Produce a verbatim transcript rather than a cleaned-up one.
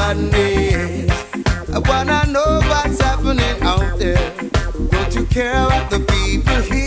badness. I wanna know what's happening out there. Don't you care what the people hear?